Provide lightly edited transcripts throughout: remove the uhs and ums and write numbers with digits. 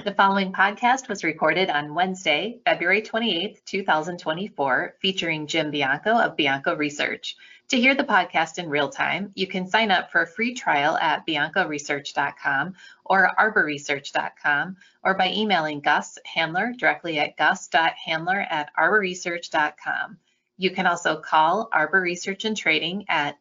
The following podcast was recorded on Wednesday, February 28th, 2024, featuring Jim Bianco of Bianco Research. To hear the podcast in real time, you can sign up for a free trial at biancoresearch.com or arborresearch.com, or by emailing Gus Handler directly at gus.handler@arborresearch.com. You can also call Arbor Research and Trading at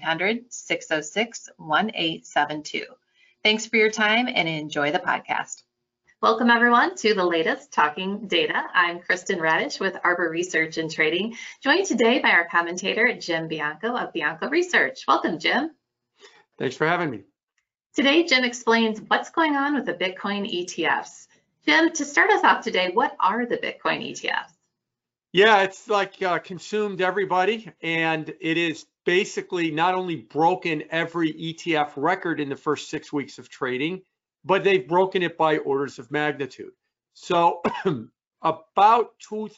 1-800-606-1872. Thanks for your time and enjoy the podcast. Welcome everyone to the latest Talking Data. I'm Kristen Radish with Arbor Research and Trading, joined today by our commentator, Jim Bianco of Bianco Research. Welcome, Jim. Thanks for having me. Today, Jim explains what's going on with the Bitcoin ETFs. Jim, to start us off today, what are the Bitcoin ETFs? Yeah, it's like consumed everybody, and it is basically not only broken every ETF record in the first 6 weeks of trading, but they've broken it by orders of magnitude. So about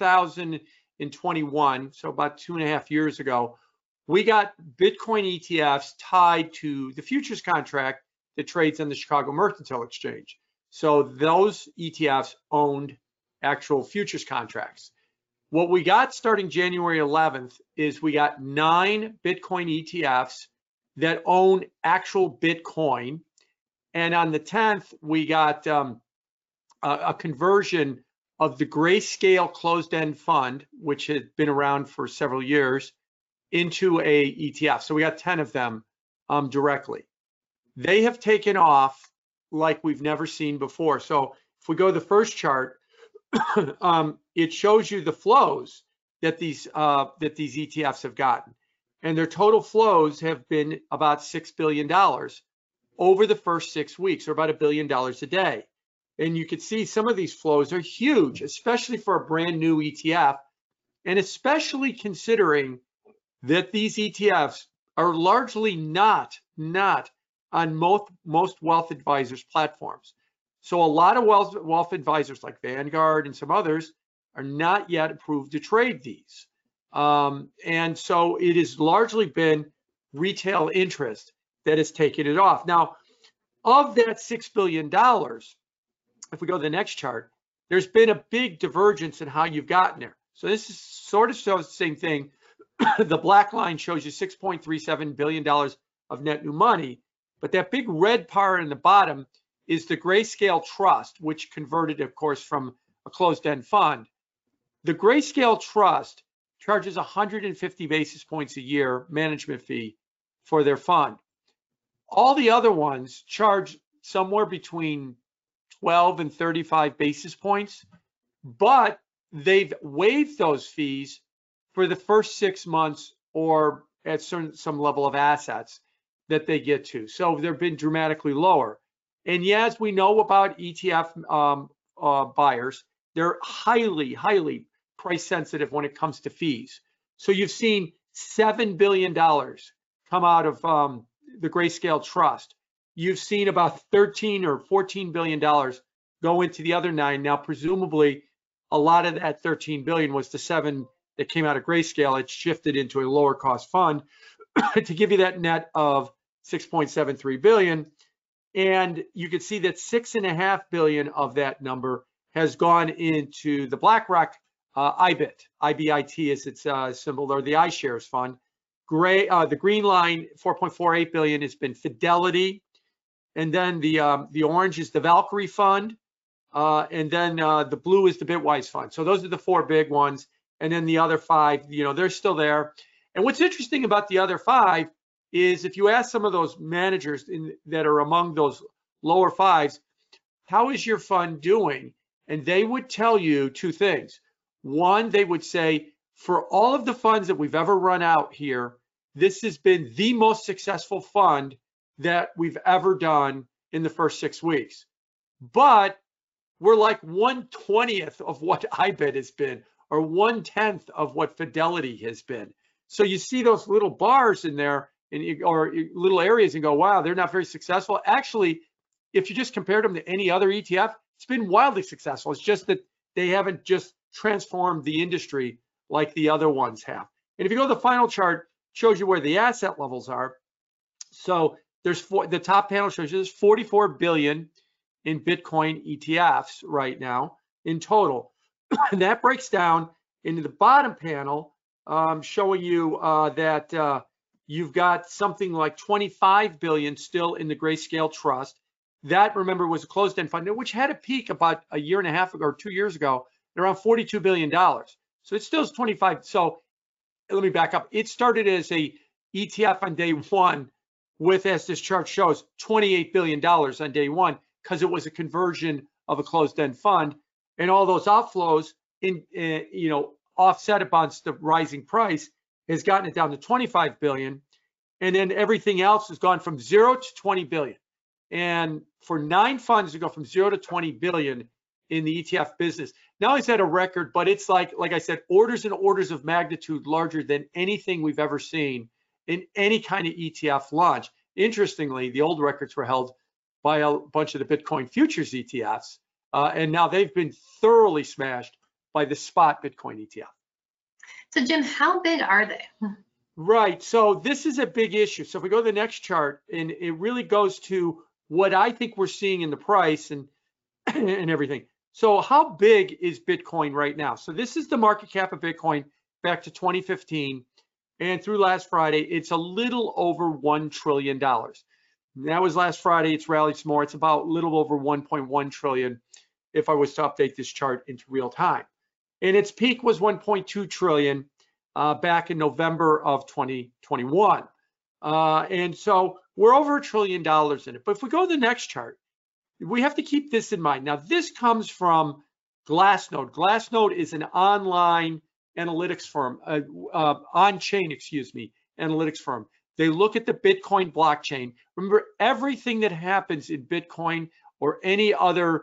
2021, so about 2.5 years ago, we got Bitcoin ETFs tied to the futures contract that trades on the Chicago Mercantile Exchange. So those ETFs owned actual futures contracts. What we got starting January 11th is we got 9 Bitcoin ETFs that own actual Bitcoin. And on the 10th, we got a conversion of the Grayscale closed-end fund, which had been around for several years, into a ETF. So we got 10 of them directly. They have taken off like we've never seen before. So if we go to the first chart, it shows you the flows that these ETFs have gotten. And their total flows have been about $6 billion over the first 6 weeks, or about $1 billion a day. And you can see some of these flows are huge, especially for a brand new ETF, and especially considering that these ETFs are largely not on most wealth advisors platforms. So a lot of wealth advisors like Vanguard and some others are not yet approved to trade these. And so it has largely been retail interest that has taken it off. Now, of that $6 billion, if we go to the next chart, there's been a big divergence in how you've gotten there. So this is sort of shows the same thing. The black line shows you $6.37 billion of net new money, but that big red part in the bottom is the Grayscale Trust, which converted, of course, from a closed-end fund. The Grayscale Trust charges 150 basis points a year management fee for their fund. All the other ones charge somewhere between 12 and 35 basis points, but they've waived those fees for the first 6 months or at some level of assets that they get to. So they've been dramatically lower. And yes, we know about ETF buyers. They're highly price sensitive when it comes to fees. So you've seen $7 billion come out of the Grayscale Trust. You've seen about 13 or 14 billion dollars go into the other 9. Now, presumably, a lot of that 13 billion was the 7 that came out of Grayscale. It shifted into a lower cost fund to give you that net of 6.73 billion. And you can see that 6.5 billion of that number has gone into the BlackRock IBIT. IBIT is its symbol, or the iShares fund. The green line, 4.48 billion, has been Fidelity, and then the orange is the Valkyrie fund, and then the blue is the Bitwise fund. So those are the 4 big ones, and then the other 5, they're still there. And what's interesting about the other 5 is if you ask some of those managers that are among those lower 5s, how is your fund doing? And they would tell you 2 things. One, they would say, for all of the funds that we've ever run out here, this has been the most successful fund that we've ever done in the first 6 weeks. But we're like 1/20th of what IBIT has been, or 1/10th of what Fidelity has been. So you see those little bars in there, or little areas, and go, wow, they're not very successful. Actually, if you just compared them to any other ETF, it's been wildly successful. It's just that they haven't just transformed the industry like the other ones have. And if you go to the final chart, it shows you where the asset levels are. So there's the top panel shows you there's 44 billion in Bitcoin ETFs right now in total. And that breaks down into the bottom panel, showing you that you've got something like 25 billion still in the Grayscale Trust. That, remember, was a closed-end fund, which had a peak about a year and a half ago or 2 years ago at around $42 billion. So it still is 25. So let me back up. It started as a ETF on day one with, as this chart shows, $28 billion on day one, because it was a conversion of a closed-end fund, and all those outflows offset against the rising price has gotten it down to 25 billion, and then everything else has gone from 0 to 20 billion. And for 9 funds to go from 0 to 20 billion in the ETF business, not only is that a record, but it's like I said, orders and orders of magnitude larger than anything we've ever seen in any kind of ETF launch. Interestingly, the old records were held by a bunch of the Bitcoin futures ETFs, and now they've been thoroughly smashed by the spot Bitcoin ETF. So Jim, how big are they? Right, so this is a big issue. So if we go to the next chart, and it really goes to what I think we're seeing in the price and everything. So how big is Bitcoin right now? So this is the market cap of Bitcoin back to 2015. And through last Friday, it's a little over $1 trillion. That was last Friday. It's rallied some more. It's about a little over 1.1 trillion if I was to update this chart into real time. And its peak was 1.2 trillion back in November of 2021. And so we're over $1 trillion in it. But if we go to the next chart, we have to keep this in mind. Now, this comes from Glassnode. Glassnode is an online analytics firm, on-chain, analytics firm. They look at the Bitcoin blockchain. Remember, everything that happens in Bitcoin or any other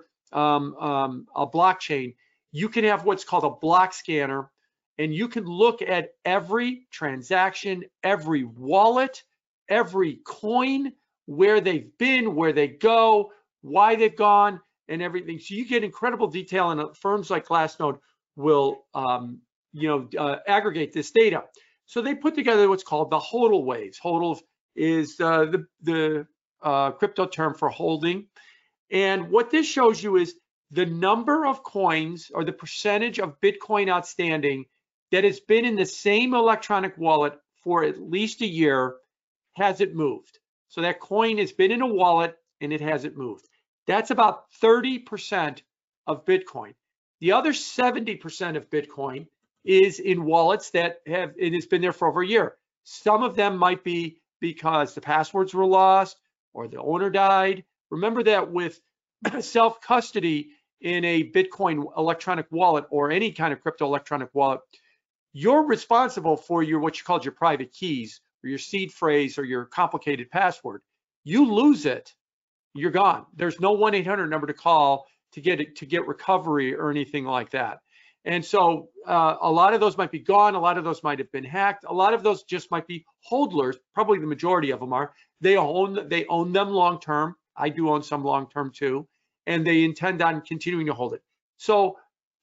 a blockchain, you can have what's called a block scanner, and you can look at every transaction, every wallet, every coin, where they've been, where they go, why they've gone, and everything. So you get incredible detail, and firms like Glassnode will aggregate this data. So they put together what's called the HODL waves. HODL is the crypto term for holding. And what this shows you is the number of coins, or the percentage of Bitcoin outstanding that has been in the same electronic wallet for at least a year. Has it moved? So that coin has been in a wallet and it hasn't moved. That's about 30% of Bitcoin. The other 70% of Bitcoin is in wallets that it has been there for over a year. Some of them might be because the passwords were lost or the owner died. Remember that with self-custody in a Bitcoin electronic wallet or any kind of crypto electronic wallet, you're responsible for what you call your private keys or your seed phrase or your complicated password. You lose it, you're gone. There's no 1-800 number to call to get recovery or anything like that. And so a lot of those might be gone. A lot of those might have been hacked. A lot of those just might be holders. Probably the majority of them are. They own them long term. I do own some long term too, and they intend on continuing to hold it. So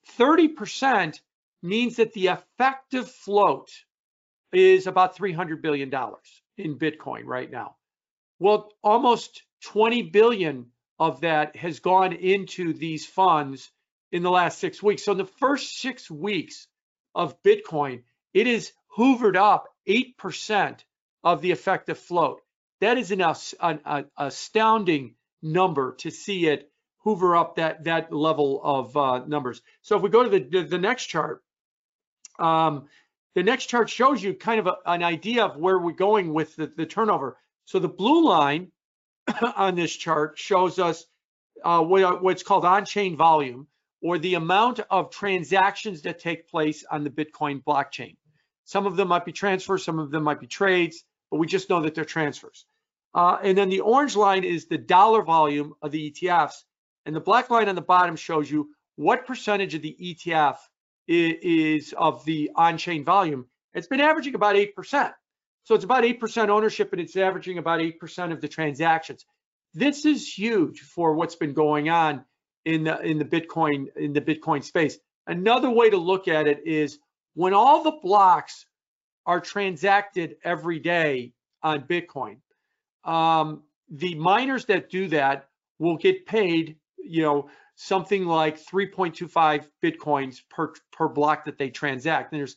30% means that the effective float is about $300 billion in Bitcoin right now. Well, almost 20 billion of that has gone into these funds in the last 6 weeks. So in the first 6 weeks of Bitcoin, it is hoovered up 8% of the effective float. That is an astounding number to see it hoover up that level of numbers. So if we go to the next chart, the next chart shows you kind of an idea of where we're going with the turnover. So the blue line on this chart shows us what's called on-chain volume, or the amount of transactions that take place on the Bitcoin blockchain. Some of them might be transfers, some of them might be trades, but we just know that they're transfers. And then the orange line is the dollar volume of the ETFs, and the black line on the bottom shows you what percentage of the ETF is of the on-chain volume. It's been averaging about 8%. So it's about 8% ownership, and it's averaging about 8% of the transactions. This is huge for what's been going on in the Bitcoin space. Another way to look at it is when all the blocks are transacted every day on Bitcoin, the miners that do that will get paid something like 3.25 Bitcoins per block that they transact. And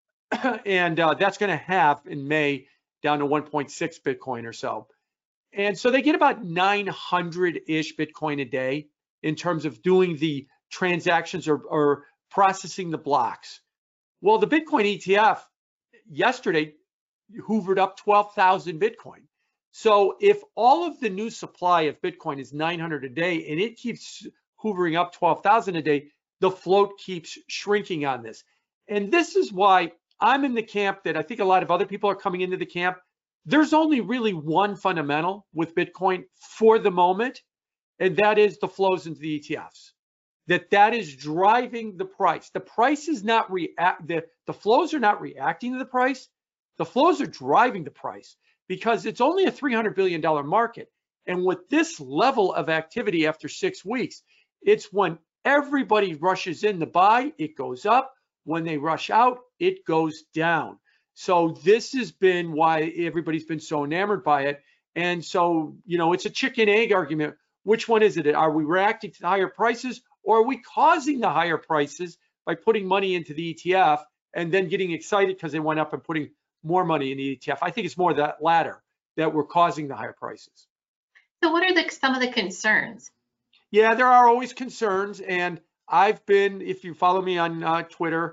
that's going to halve in May down to 1.6 Bitcoin or so. And so they get about 900-ish Bitcoin a day in terms of doing the transactions or processing the blocks. Well, the Bitcoin ETF yesterday hoovered up 12,000 Bitcoin. So if all of the new supply of Bitcoin is 900 a day and it keeps hoovering up 12,000 a day, the float keeps shrinking on this. And this is why I'm in the camp that I think a lot of other people are coming into the camp. There's only really one fundamental with Bitcoin for the moment, and that is the flows into the ETFs. That is driving the price. The price is not the flows are not reacting to the price. The flows are driving the price because it's only a $300 billion market. And with this level of activity after 6 weeks, it's when everybody rushes in to buy, it goes up. When they rush out, it goes down. So this has been why everybody's been so enamored by it. And so, it's a chicken egg argument. Which one is it? Are we reacting to the higher prices, or are we causing the higher prices by putting money into the ETF and then getting excited because they went up and putting more money in the ETF? I think it's more that latter, that we're causing the higher prices. So what are some of the concerns? Yeah, there are always concerns. And I've been, if you follow me on Twitter,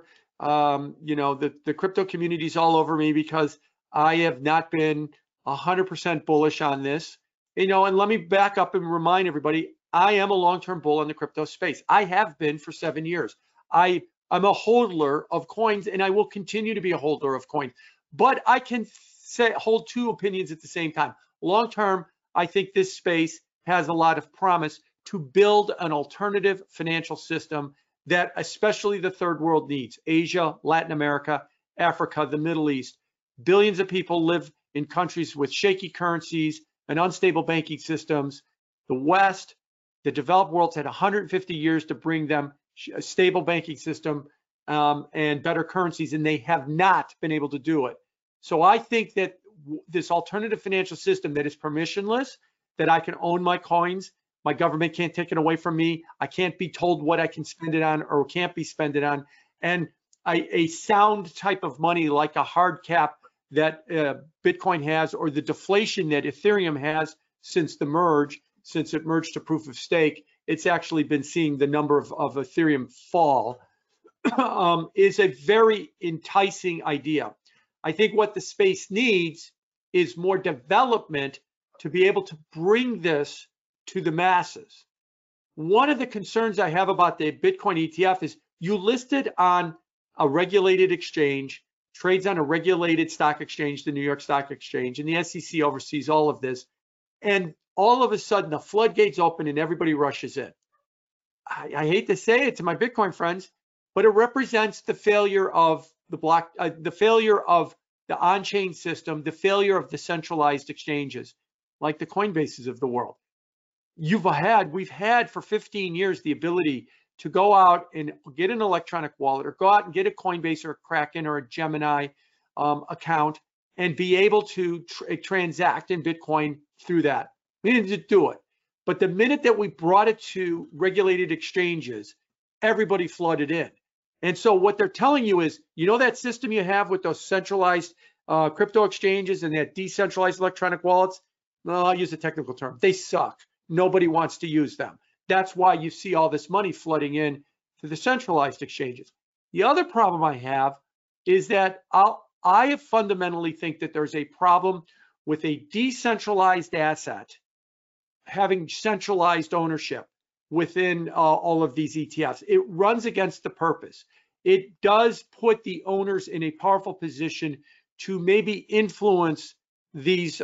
the crypto community is all over me because I have not been 100% bullish on this. And let me back up and remind everybody, I am a long-term bull in the crypto space. I have been for 7 years. I'm a holder of coins, and I will continue to be a holder of coins. But I can hold two opinions at the same time. Long-term, I think this space has a lot of promise to build an alternative financial system that especially the third world needs. Asia, Latin America, Africa, the Middle East. Billions of people live in countries with shaky currencies and unstable banking systems. The West, the developed world's had 150 years to bring them a stable banking system and better currencies, and they have not been able to do it. So I think that this alternative financial system that is permissionless, that I can own my coins, my government can't take it away from me, I can't be told what I can spend it on or can't be spent it on, and a sound type of money like a hard cap that Bitcoin has, or the deflation that Ethereum has since it merged to proof of stake, it's actually been seeing the number of Ethereum fall, is a very enticing idea. I think what the space needs is more development to be able to bring this to the masses. One of the concerns I have about the Bitcoin ETF is you listed on a regulated exchange, trades on a regulated stock exchange, the New York Stock Exchange, and the SEC oversees all of this. And all of a sudden, the floodgates open and everybody rushes in. I hate to say it to my Bitcoin friends, but it represents the failure of the failure of the on-chain system, the failure of the centralized exchanges, like the Coinbases of the world. We've had for 15 years the ability to go out and get an electronic wallet, or go out and get a Coinbase or a Kraken or a Gemini account, and be able to transact in Bitcoin through that. We needed to do it. But the minute that we brought it to regulated exchanges, everybody flooded in. And so what they're telling you is, that system you have with those centralized crypto exchanges and that decentralized electronic wallets, well, I'll use a technical term, they suck. Nobody wants to use them. That's why you see all this money flooding in to the centralized exchanges. The other problem I have is that I fundamentally think that there's a problem with a decentralized asset having centralized ownership within all of these ETFs. It runs against the purpose. It does put the owners in a powerful position to maybe influence these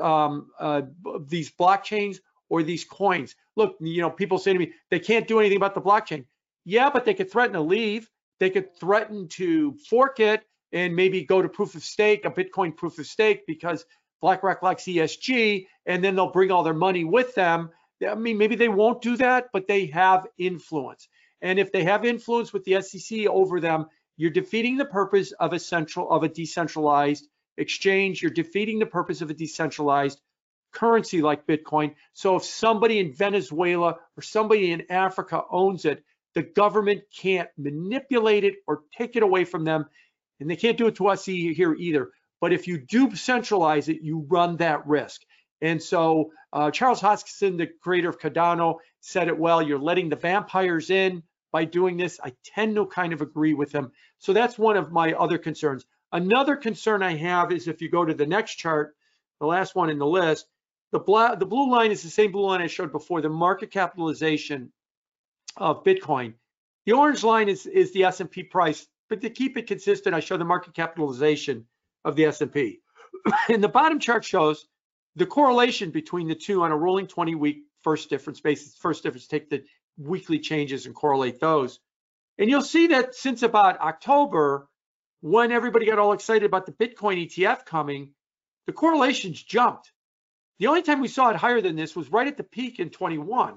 blockchains or these coins. Look, people say to me, they can't do anything about the blockchain. Yeah, but they could threaten to leave. They could threaten to fork it and maybe go to proof of stake, a Bitcoin proof of stake, because BlackRock likes ESG, and then they'll bring all their money with them. I mean, maybe they won't do that, but they have influence. And if they have influence with the SEC over them, you're defeating the purpose of a decentralized exchange. You're defeating the purpose of a decentralized currency like Bitcoin. So if somebody in Venezuela or somebody in Africa owns it, the government can't manipulate it or take it away from them. And they can't do it to us here either. But if you do centralize it, you run that risk. And so Charles Hoskinson, the creator of Cardano, said it well. You're letting the vampires in by doing this. I tend to kind of agree with him. So that's one of my other concerns. Another concern I have is if you go to the next chart, the last one in the list, the blue line is the same blue line I showed before, the market capitalization of Bitcoin. The orange line is the S&P price, but to keep it consistent, I show the market capitalization of the S&P. And the bottom chart shows the correlation between the two on a rolling 20-week first difference basis. First difference, take the weekly changes and correlate those. And you'll see that since about October, when everybody got all excited about the Bitcoin ETF coming, the correlations jumped. The only time we saw it higher than this was right at the peak in 21.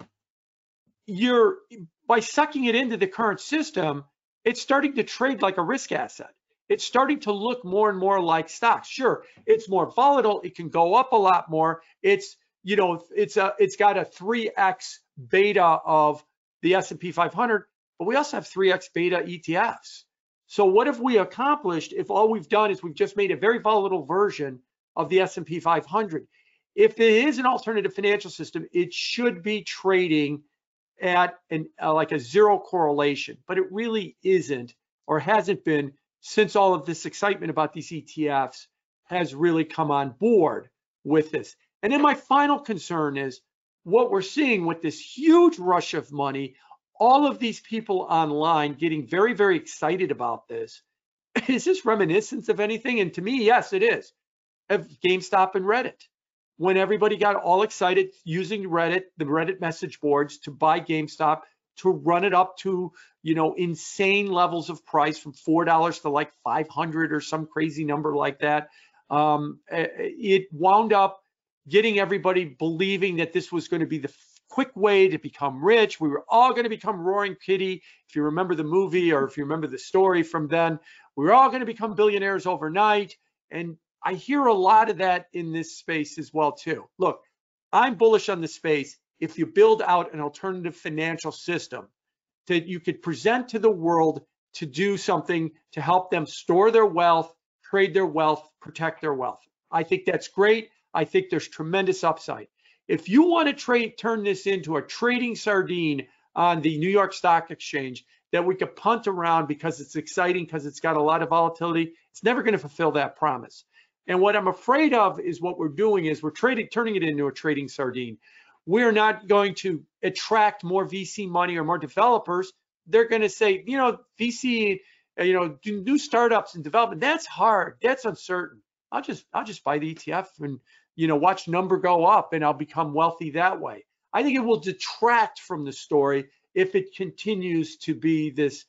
By sucking it into the current system, it's starting to trade like a risk asset. It's starting to look more and more like stocks. Sure, it's more volatile. It can go up a lot more. It's got a 3x beta of the S&P 500, but we also have 3x beta ETFs. So what have we accomplished if all we've done is we've just made a very volatile version of the S&P 500? If there is an alternative financial system, it should be trading at like a zero correlation, but it really isn't or hasn't been since all of this excitement about these ETFs has really come on board with this. And then my final concern is what we're seeing with this huge rush of money, all of these people online getting very, very excited about this. Is this reminiscent of anything? And to me, yes, it is, of GameStop and Reddit. When everybody got all excited using Reddit, the Reddit message boards to buy GameStop, to run it up to, insane levels of price from $4 to like 500 or some crazy number like that. It wound up getting everybody believing that this was going to be the quick way to become rich. We were all going to become Roaring Kitty. If you remember the movie or if you remember the story from then, we were all going to become billionaires overnight. And I hear a lot of that in this space as well too. Look, I'm bullish on the space if you build out an alternative financial system that you could present to the world to do something to help them store their wealth, trade their wealth, protect their wealth. I think that's great. I think there's tremendous upside. If you want to turn this into a trading sardine on the New York Stock Exchange that we could punt around because it's exciting, because it's got a lot of volatility, it's never going to fulfill that promise. And what I'm afraid of is what we're doing is we're turning it into a trading sardine. We're not going to attract more VC money or more developers. They're going to say, VC, new startups and development, that's hard, that's uncertain. I'll just buy the ETF and, watch number go up and I'll become wealthy that way. I think it will detract from the story if it continues to be this,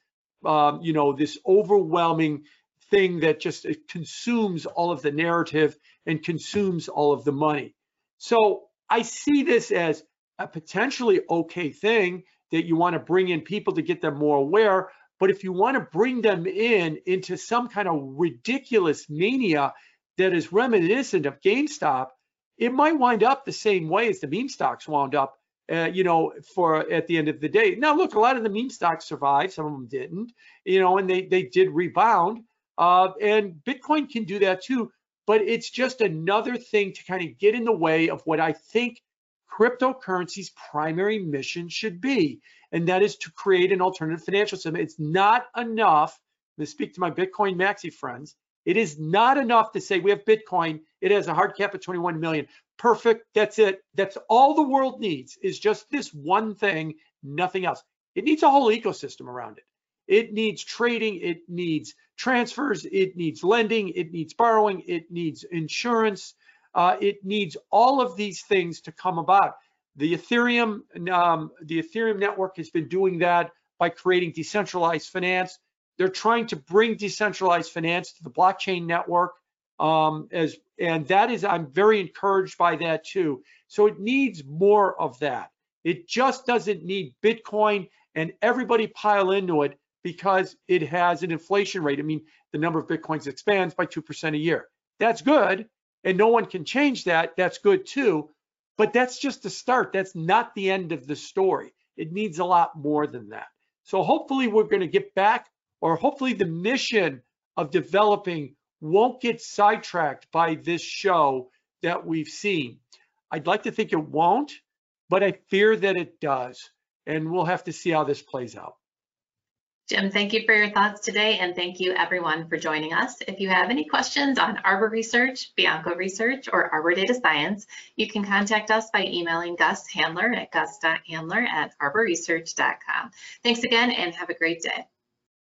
this overwhelming thing that just consumes all of the narrative and consumes all of the money. So I see this as a potentially okay thing that you want to bring in people to get them more aware. But if you want to bring them into some kind of ridiculous mania that is reminiscent of GameStop, it might wind up the same way as the meme stocks wound up, at the end of the day. Now, look, a lot of the meme stocks survived, some of them didn't, and they did rebound. And Bitcoin can do that too, but it's just another thing to kind of get in the way of what I think cryptocurrency's primary mission should be, and that is to create an alternative financial system. It's not enough, to speak to my Bitcoin maxi friends, it is not enough to say we have Bitcoin, it has a hard cap of 21 million. Perfect, that's it. That's all the world needs is just this one thing, nothing else. It needs a whole ecosystem around it. It needs trading, it needs transfers, it needs lending, it needs borrowing, it needs insurance, it needs all of these things to come about. The Ethereum network has been doing that by creating decentralized finance. They're trying to bring decentralized finance to the blockchain network, and that is, I'm very encouraged by that too. So it needs more of that. It just doesn't need Bitcoin and everybody pile into it because it has an inflation rate. I mean, the number of Bitcoins expands by 2% a year. That's good, and no one can change that. That's good too. But that's just the start. That's not the end of the story. It needs a lot more than that. So hopefully we're going to get back, or hopefully the mission of developing won't get sidetracked by this show that we've seen. I'd like to think it won't, but I fear that it does. And we'll have to see how this plays out. Jim, thank you for your thoughts today, and thank you everyone for joining us. If you have any questions on Arbor Research, Bianco Research, or Arbor Data Science, you can contact us by emailing Gus Handler at gus.handler@arborresearch.com. Thanks again, and have a great day.